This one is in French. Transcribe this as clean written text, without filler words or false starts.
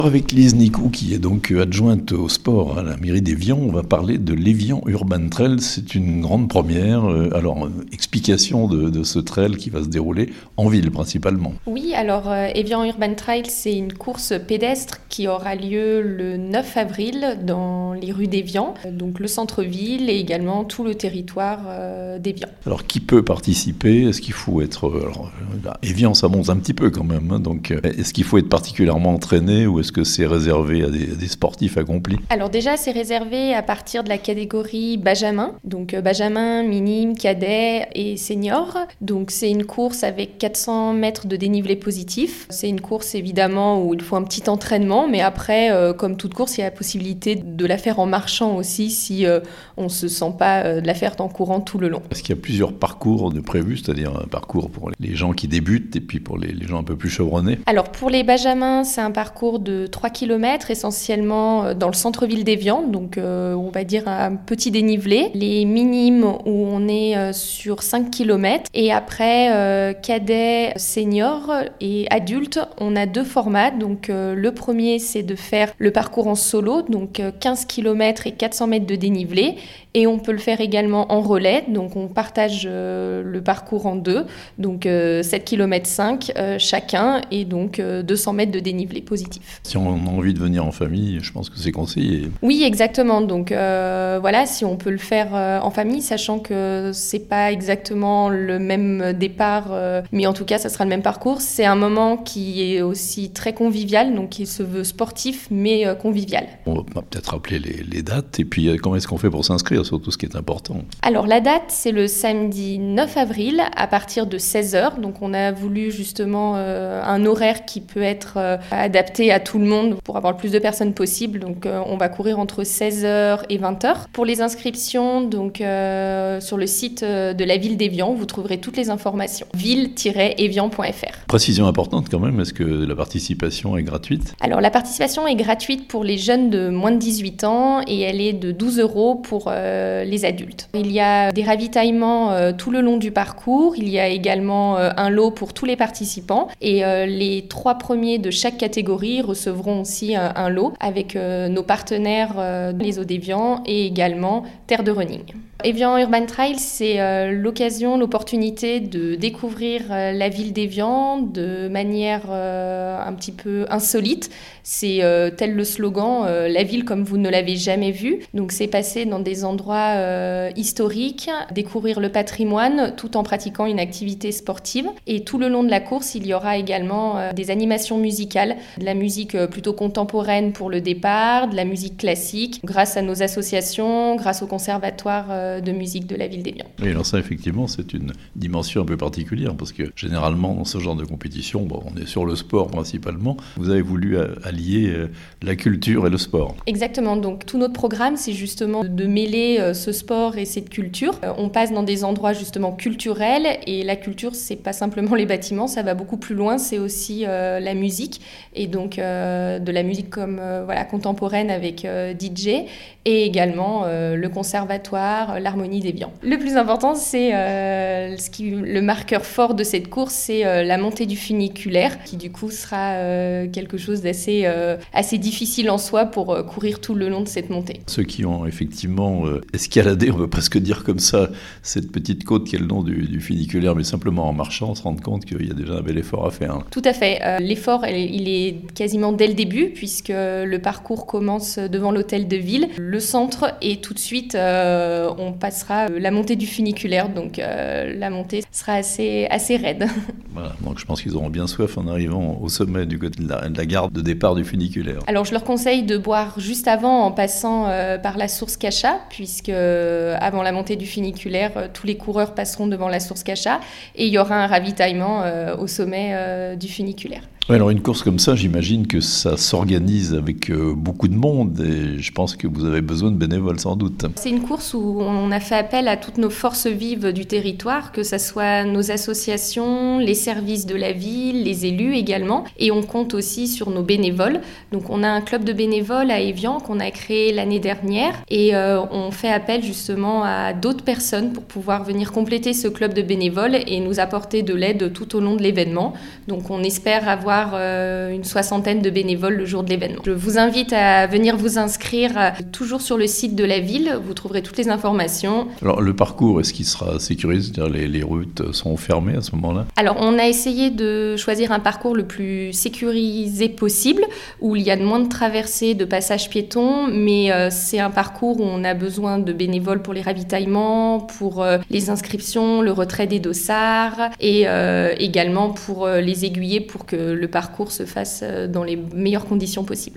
Avec Lise Nicou, qui est donc adjointe au sport à la mairie d'Évian, on va parler de l'Évian Urban Trail. C'est une grande première. Alors, explication de ce trail qui va se dérouler en ville principalement. Oui, alors Évian Urban Trail, c'est une course pédestre qui aura lieu le 9 avril dans les rues d'Évian, donc le centre-ville et également tout le territoire d'Évian. Alors, qui peut participer ? Est-ce qu'il faut être... Évian, ça monte un petit peu quand même. Donc, est-ce qu'il faut être particulièrement entraîné ou est-ce que c'est réservé à des sportifs accomplis ? Alors déjà, c'est réservé à partir de la catégorie Benjamin, donc Benjamin, minime, cadet et senior. Donc c'est une course avec 400 mètres de dénivelé positif. C'est une course évidemment où il faut un petit entraînement, mais après, comme toute course, il y a la possibilité de la faire en marchant aussi si on ne se sent pas de la faire en courant tout le long. Est-ce qu'il y a plusieurs parcours de prévus, c'est-à-dire un parcours pour les gens qui débutent et puis pour les gens un peu plus chevronnés ? Alors pour les Benjamins, c'est un parcours de 3 km, essentiellement dans le centre-ville d'Évian, donc on va dire un petit dénivelé. Les minimes où on est sur 5 km. Et après, cadet, senior et adulte, on a 2 formats. Donc le premier, c'est de faire le parcours en solo, donc 15 km et 400 mètres de dénivelé. Et on peut le faire également en relais, donc on partage le parcours en 2, donc 7 km 5 chacun et donc 200 mètres de dénivelé positif. Si on a envie de venir en famille, je pense que c'est conseillé. Oui, exactement. Donc voilà, si on peut le faire en famille, sachant que c'est pas exactement le même départ, mais en tout cas, ça sera le même parcours. C'est un moment qui est aussi très convivial, donc qui se veut sportif, mais convivial. On va peut-être rappeler les dates et puis comment est-ce qu'on fait pour s'inscrire, surtout ce qui est important. Alors la date, c'est le samedi 9 avril à partir de 16h. Donc on a voulu justement un horaire qui peut être adapté à tout le monde pour avoir le plus de personnes possible. Donc on va courir entre 16h et 20h. Pour les inscriptions, donc sur le site de la ville d'Évian, vous trouverez toutes les informations. ville-évian.fr. Précision importante quand même, est-ce que la participation est gratuite ? Alors la participation est gratuite pour les jeunes de moins de 18 ans et elle est de 12 € pour les adultes. Il y a des ravitaillements tout le long du parcours. Il y a également un lot pour tous les participants et les 3 premiers de chaque catégorie recevront aussi un lot avec nos partenaires les Eaux d'Évian et également Terre de Running. Évian Urban Trail, c'est l'occasion, l'opportunité de découvrir la ville d'Évian de manière un petit peu insolite. C'est tel le slogan, la ville comme vous ne l'avez jamais vue. Donc c'est passer dans des endroits historiques, découvrir le patrimoine tout en pratiquant une activité sportive. Et tout le long de la course, il y aura également des animations musicales, de la musique plutôt contemporaine pour le départ, de la musique classique, grâce à nos associations, grâce au conservatoire de musique de la ville d'Évian. Oui, alors ça, effectivement, c'est une dimension un peu particulière, parce que généralement, dans ce genre de compétition, on est sur le sport principalement. Vous avez voulu allier la culture et le sport. Exactement, donc tout notre programme, c'est justement de mêler ce sport et cette culture. On passe dans des endroits justement culturels, et la culture, c'est pas simplement les bâtiments, ça va beaucoup plus loin, c'est aussi la musique, et donc de la musique comme contemporaine avec DJ, et également le conservatoire, l'harmonie d'Évian. Le plus important, c'est le marqueur fort de cette course, c'est la montée du funiculaire, qui du coup sera quelque chose d'assez assez difficile en soi pour courir tout le long de cette montée. Ceux qui ont effectivement escaladé, on peut presque dire comme ça, cette petite côte qui est le nom du funiculaire, mais simplement en marchant, se rendre compte qu'il y a déjà un bel effort à faire. Tout à fait. L'effort, il est quasiment dès le début, puisque le parcours commence devant l'hôtel de ville, le centre, et tout de suite, on passera la montée du funiculaire, donc la montée sera assez raide. Voilà, donc je pense qu'ils auront bien soif en arrivant au sommet du côté de la gare de départ du funiculaire. Alors je leur conseille de boire juste avant en passant par la source Cachat, puisque avant la montée du funiculaire, tous les coureurs passeront devant la source Cachat et il y aura un ravitaillement au sommet du funiculaire. Ouais, alors une course comme ça, j'imagine que ça s'organise avec beaucoup de monde et je pense que vous avez besoin de bénévoles sans doute. C'est une course où on a fait appel à toutes nos forces vives du territoire, que ce soit nos associations, les services de la ville, les élus également, et on compte aussi sur nos bénévoles. Donc on a un club de bénévoles à Évian qu'on a créé l'année dernière et on fait appel justement à d'autres personnes pour pouvoir venir compléter ce club de bénévoles et nous apporter de l'aide tout au long de l'événement. Donc on espère avoir avoir une 60aine de bénévoles le jour de l'événement. Je vous invite à venir vous inscrire toujours sur le site de la ville. Vous trouverez toutes les informations. Alors le parcours, est-ce qu'il sera sécurisé? C'est-à-dire les routes sont fermées à ce moment-là? Alors on a essayé de choisir un parcours le plus sécurisé possible, où il y a moins de traversées, de passages piétons, mais c'est un parcours où on a besoin de bénévoles pour les ravitaillements, pour les inscriptions, le retrait des dossards et également pour les aiguiller pour que le parcours se fasse dans les meilleures conditions possibles.